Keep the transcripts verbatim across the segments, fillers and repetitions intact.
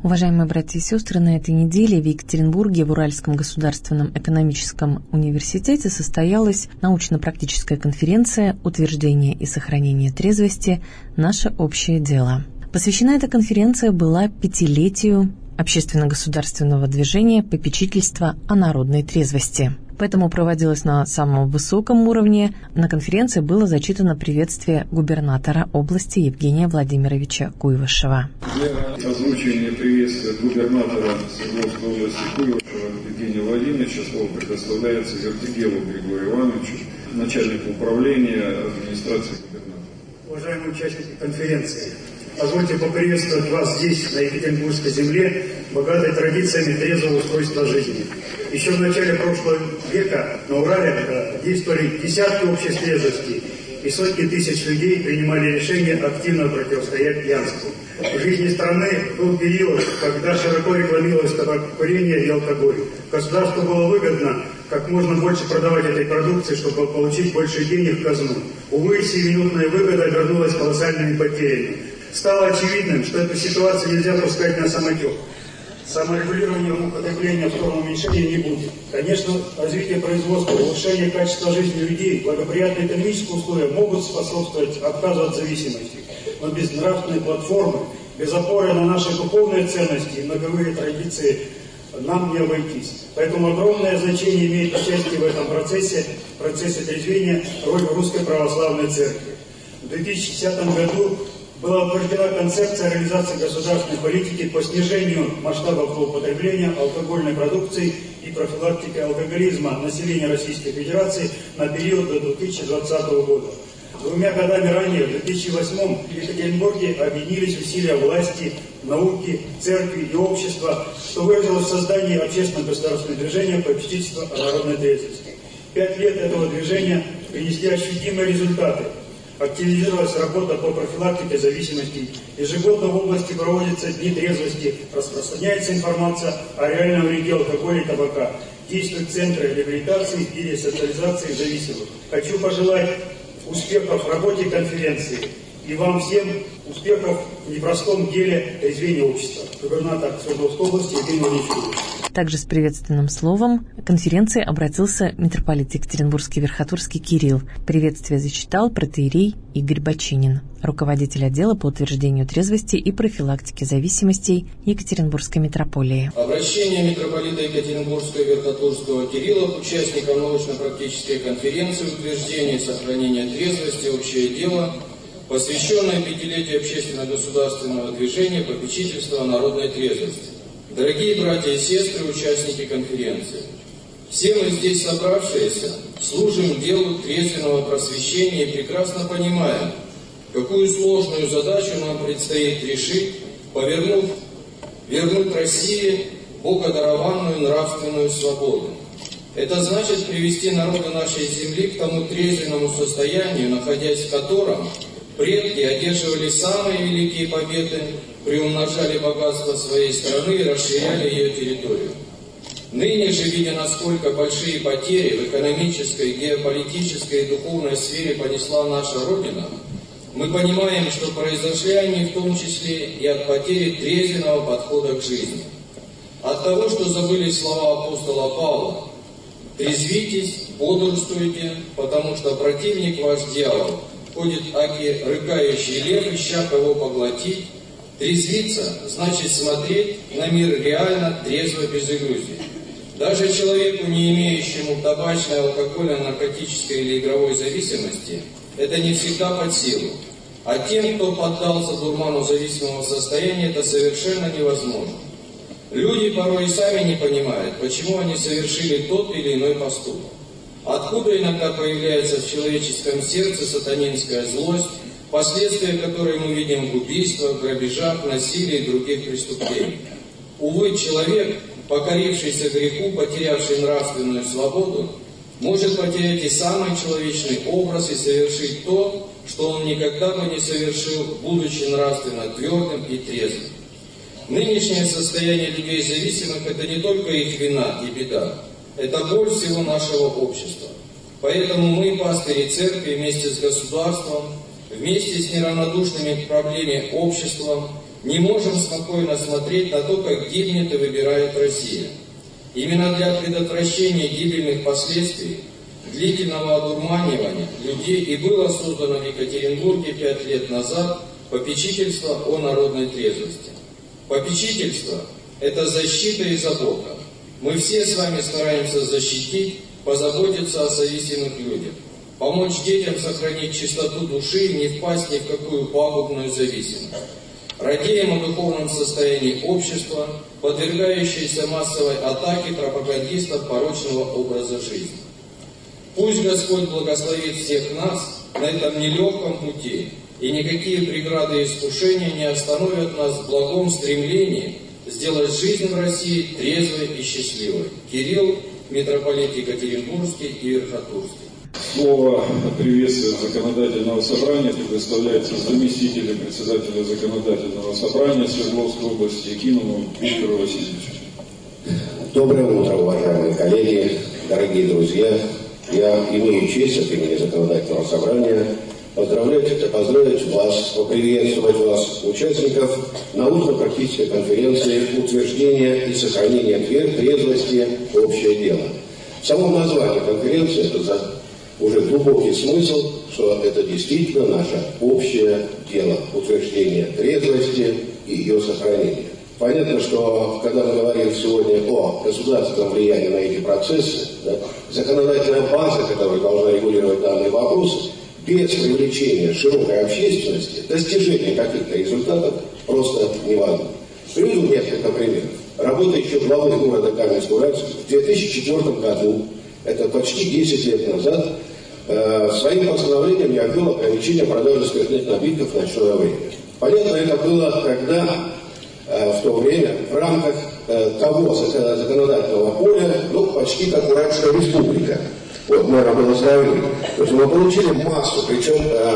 Уважаемые братья и сестры, на этой неделе в Екатеринбурге в Уральском государственном экономическом университете состоялась научно-практическая конференция «Утверждение и сохранение трезвости. Наше общее дело». Посвящена эта конференция была пятилетию общественно-государственного движения попечительства о народной трезвости. Поэтому проводилась на самом высоком уровне. На конференции было зачитано приветствие губернатора области Евгения Владимировича Куйвашева. Для озвучивания приветствия губернатора Свердловской области Куйвашева Евгения Владимировича слово предоставляется Вертигелу Григорию Ивановичу, начальнику управления администрации губернатора. Уважаемые участники конференции, позвольте поприветствовать вас здесь, на Екатеринбургской земле, богатой традициями трезвого устройства жизни. Еще в начале прошлого века на Урале действовали десятки обществ трезвости, и сотни тысяч людей принимали решение активно противостоять пьянству. В жизни страны был период, когда широко рекламировалось табакокурение и алкоголь. Государству было выгодно как можно больше продавать этой продукции, чтобы получить больше денег в казну. Увы, сиюминутная выгода обернулась колоссальными потерями. Стало очевидным, что эту ситуацию нельзя пускать на самотек. Саморегулирование употребления в сторону уменьшения не будет. Конечно, развитие производства, улучшение качества жизни людей, благоприятные экономические условия могут способствовать отказу от зависимости. Но без нравственной платформы, без опоры на наши духовные ценности и многовые традиции нам не обойтись. Поэтому огромное значение имеет участие в этом процессе, в процессе трезвения, роль Русской Православной Церкви. В две тысячи десятом году была утверждена концепция реализации государственной политики по снижению масштабов злоупотребления алкогольной продукцией и профилактики алкоголизма населения Российской Федерации на период до две тысячи двадцатого года. Двумя годами ранее, в две тысячи восьмом, в Екатеринбурге объединились усилия власти, науки, церкви и общества, что выразилось в создании общественно-государственного движения попечительства о народной трезвости. Пять лет этого движения принесли ощутимые результаты. Активизировалась работа по профилактике зависимостей. Ежегодно в области проводятся дни трезвости, распространяется информация о реальном вреде алкоголя и табака. Действуют центры реабилитации и ресоциализации зависимых. Хочу пожелать успехов в работе конференции и вам всем успехов в непростом деле трезвения общества. Губернатор Свердловской области Евгений Владимирович. Также с приветственным словом к конференции обратился митрополит Екатеринбургский Верхотурский Кирилл. Приветствие зачитал протоиерей Игорь Бочинин, руководитель отдела по утверждению трезвости и профилактике зависимостей Екатеринбургской митрополии. Обращение митрополита Екатеринбургского Верхотурского Кирилла к участникам научно-практической конференции утверждения и сохранения трезвости «Общее дело», посвященное пятилетию общественно-государственного движения попечительства о народной трезвости. Дорогие братья и сестры, участники конференции, все мы здесь собравшиеся служим делу трезвенного просвещения и прекрасно понимаем, какую сложную задачу нам предстоит решить, повернув, вернуть России богодарованную нравственную свободу. Это значит привести народы нашей земли к тому трезвенному состоянию, находясь в котором предки одерживали самые великие победы, приумножали богатство своей страны и расширяли ее территорию. Ныне же, видя, насколько большие потери в экономической, геополитической и духовной сфере понесла наша Родина, мы понимаем, что произошли они в том числе и от потери трезвенного подхода к жизни. От того, что забыли слова апостола Павла: «Трезвитесь, бодрствуйте, потому что противник ваш дьявол ходит аки рыкающий лев, ища кого поглотить». Трезвиться значит смотреть на мир реально, трезво, без иллюзий. Даже человеку, не имеющему табачной, алкогольной, наркотической или игровой зависимости, это не всегда под силу. А тем, кто поддался дурману зависимого состояния, это совершенно невозможно. Люди порой и сами не понимают, почему они совершили тот или иной поступок. Откуда иногда появляется в человеческом сердце сатанинская злость, последствия которой мы видим в убийствах, грабежах, насилии и других преступлениях. Увы, человек, покорившийся греху, потерявший нравственную свободу, может потерять и самый человечный образ и совершить то, что он никогда бы не совершил, будучи нравственно твердым и трезвым. Нынешнее состояние людей зависимых – это не только их вина и беда, это боль всего нашего общества. Поэтому мы, пастыри церкви, вместе с государством, вместе с неравнодушными к проблеме обществом, не можем спокойно смотреть на то, как гибнет и выбирает Россия. Именно для предотвращения гибельных последствий, длительного одурманивания людей и было создано в Екатеринбурге пять лет назад попечительство о народной трезвости. Попечительство – это защита и забота. Мы все с вами стараемся защитить, позаботиться о зависимых людях, помочь детям сохранить чистоту души и не впасть ни в какую пагубную зависимость. Радеем о духовном состоянии общества, подвергающееся массовой атаке пропагандистов порочного образа жизни. Пусть Господь благословит всех нас на этом нелегком пути, и никакие преграды и искушения не остановят нас в благом стремлении сделать жизнь в России трезвой и счастливой. Кирилл, митрополит Екатеринбургский и Верхотурский. Слово приветствия законодательного собрания предоставляется заместителю председателя законодательного собрания Свердловской области Якимову Виктору Васильевичу. Доброе утро, уважаемые коллеги, дорогие друзья. Я имею честь от имени законодательного собрания поздравлять, поздравить вас, поприветствовать вас, участников научно-практической конференции «Утверждение и сохранение трезвости. Общее дело». В самом названии конференции это за уже глубокий смысл, что это действительно наше общее дело, утверждение трезвости и ее сохранение. Понятно, что когда мы говорим сегодня о государственном влиянии на эти процессы, да, законодательная база, которая должна регулировать данные вопросы, без привлечения широкой общественности достижение каких-то результатов просто невозможно. Приведу несколько примеров. Работающий главой города Каменск-Уральск в две тысячи четвёртом году, это почти десять лет назад, э, своим постановлением я ввел ограничение продажи спиртных напитков в ночное время. Понятно, это было, когда э, в то время в рамках э, того законодательного поля, ну, почти как Уральская республика. Вот, наверное, было сравнить. То есть мы получили массу, причем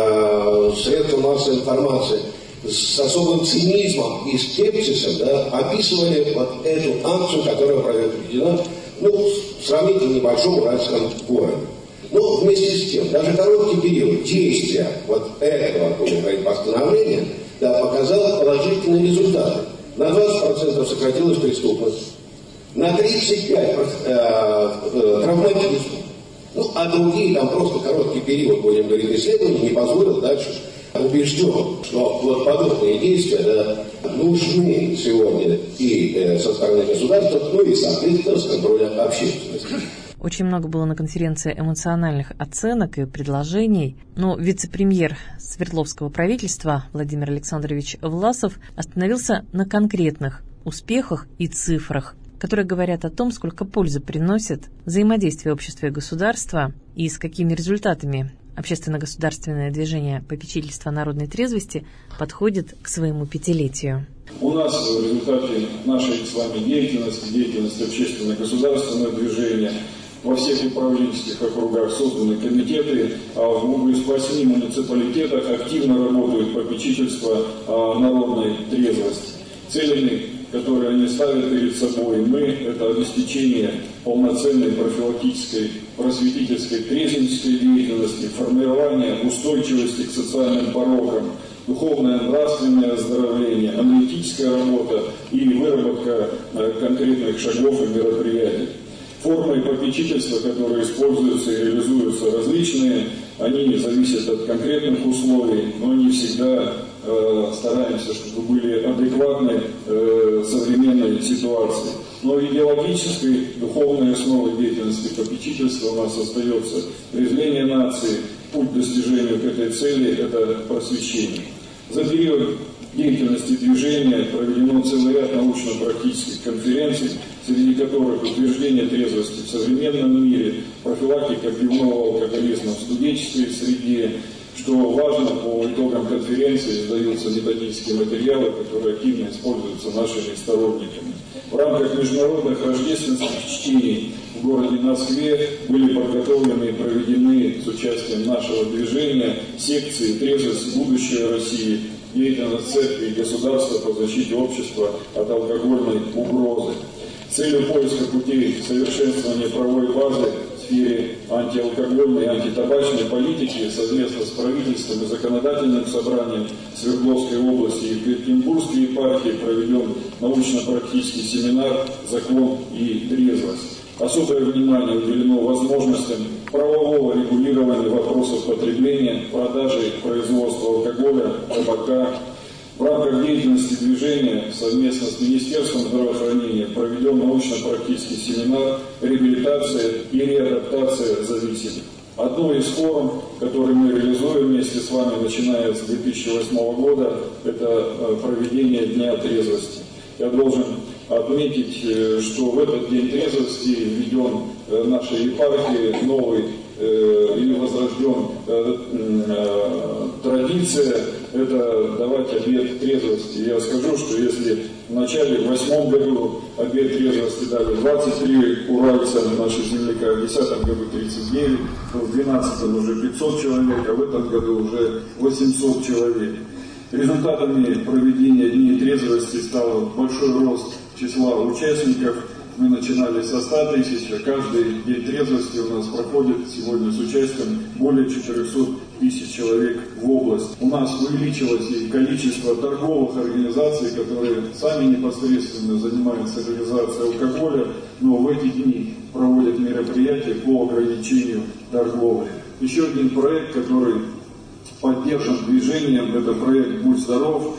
э, средства массовой информации с особым цинизмом и скепсисом, да, описывали вот эту акцию, которая проведена, ну, в сравнительно небольшом уральском городе. Но вместе с тем, даже короткий период действия вот этого, будем говорить, постановления, да, показал положительные результаты. На двадцать процентов сократилась преступность, на тридцать пять процентов э, э, травматизм. Ну, а другие, там просто короткий период, будем говорить, исследований не позволил дальше. Убежден, что вот подобные действия, да, нужны сегодня и э, со стороны государства, ну и, соответственно, с контроля общественности. Очень много было на конференции эмоциональных оценок и предложений, но вице-премьер Свердловского правительства Владимир Александрович Власов остановился на конкретных успехах и цифрах, которые говорят о том, сколько пользы приносит взаимодействие общества и государства и с какими результатами общественно-государственное движение попечительства народной трезвости подходит к своему пятилетию. У нас в результате нашей с вами деятельности, деятельности общественно-государственного движения, во всех управленческих округах созданы комитеты, а в восьми муниципалитетах активно работают попечительства о народной трезвости. Целями, которые они ставят перед собой, мы, это обеспечение полноценной профилактической, просветительской, трезвеннической деятельности, формирование устойчивости к социальным порокам, духовное, нравственное оздоровление, аналитическая работа и выработка конкретных шагов и мероприятий. Формы попечительства, которые используются и реализуются, различные, они зависят от конкретных условий, но не всегда э, стараемся, чтобы были адекватны э, современной ситуации. Но идеологической, духовной основой деятельности попечительства у нас остается трезвление нации. Путь к достижению к этой цели – это просвещение. За период деятельности движения проведено целый ряд научно-практических конференций, среди которых утверждение трезвости в современном мире, профилактика пивного алкоголизма в студенческой среде. Что важно, по итогам конференции издаются методические материалы, которые активно используются нашими сторонниками. В рамках международных рождественских чтений в городе Москве были подготовлены и проведены с участием нашего движения секции «Трезвость. Будущее России», деятельность церкви и государства по защите общества от алкогольной угрозы. С целью поиска путей совершенствования правовой базы в сфере антиалкогольной и антитабачной политики совместно с правительством и законодательным собранием Свердловской области и Екатеринбургской епархии проведен научно-практический семинар «Закон и трезвость». Особое внимание уделено возможностям правового регулирования вопросов потребления, продажи и производства алкоголя, табака. В рамках деятельности движения совместно с Министерством здравоохранения проведен научно-практический семинар «Реабилитация и реадаптация зависимых». Одной из форм, которые мы реализуем вместе с вами, начиная с две тысячи восьмого года, это проведение Дня трезвости. Я должен отметить, что в этот День трезвости введен нашей епархии новый э, или возрожден э, э, традиция, это давать обет трезвости. Я скажу, что если в начале, в восьмом году обет трезвости дали двадцать три уральца, наши земляка, в десятом году тридцать девять, в двенадцатом уже пятьсот человек, а в этом году уже восемьсот человек. Результатами проведения Дней трезвости стал большой рост числа участников. Мы начинали со ста тысяч, а каждый День трезвости у нас проходит сегодня с участием более четырехсот тысяч человек в область. У нас увеличилось и количество торговых организаций, которые сами непосредственно занимаются реализацией алкоголя, но в эти дни проводят мероприятия по ограничению торговли. Еще один проект, который поддержан движением, это проект «Будь здоров».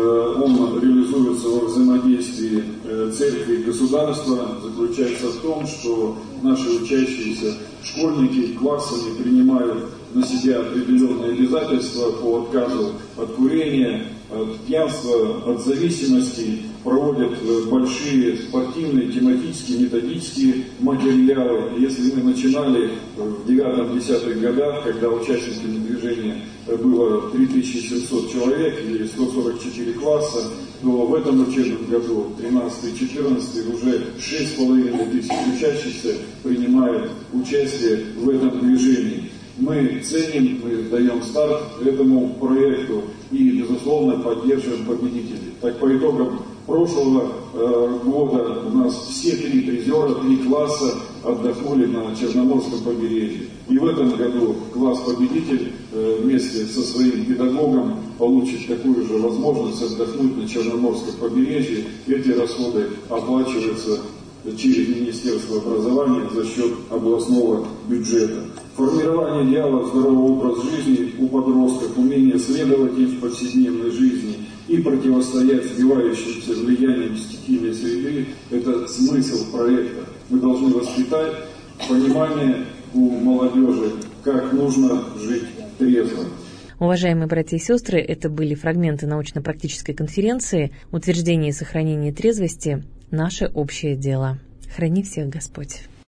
Он реализуется во взаимодействии церкви и государства. Заключается в том, что наши учащиеся школьники классами принимают на себя определенные обязательства по отказу от курения, от пьянства, от зависимости, проводят большие спортивные, тематические, методические материалы. Если мы начинали в девятом-десятых годах, когда участниками движения было три тысячи семьсот человек или сто сорок четыре класса, то в этом учебном году, тринадцатый-четырнадцатый, уже шесть с половиной тысяч учащихся принимают участие в этом движении. Мы ценим, мы даем старт этому проекту и, безусловно, поддерживаем победителей. Так, по итогам прошлого э, года у нас все три призера, три класса отдохнули на Черноморском побережье. И в этом году класс-победитель э, вместе со своим педагогом получит такую же возможность отдохнуть на Черноморском побережье. Эти расходы оплачиваются через Министерство образования за счет областного бюджета. Формирование идеала здорового образа жизни у подростков, умение следовать им в повседневной жизни и противостоять сбивающимся влияниям стихийной среды – это смысл проекта. Мы должны воспитать понимание у молодежи, как нужно жить трезво. Уважаемые братья и сестры, это были фрагменты научно-практической конференции «Утверждение и сохранение трезвости. Наше общее дело». Храни всех Господь.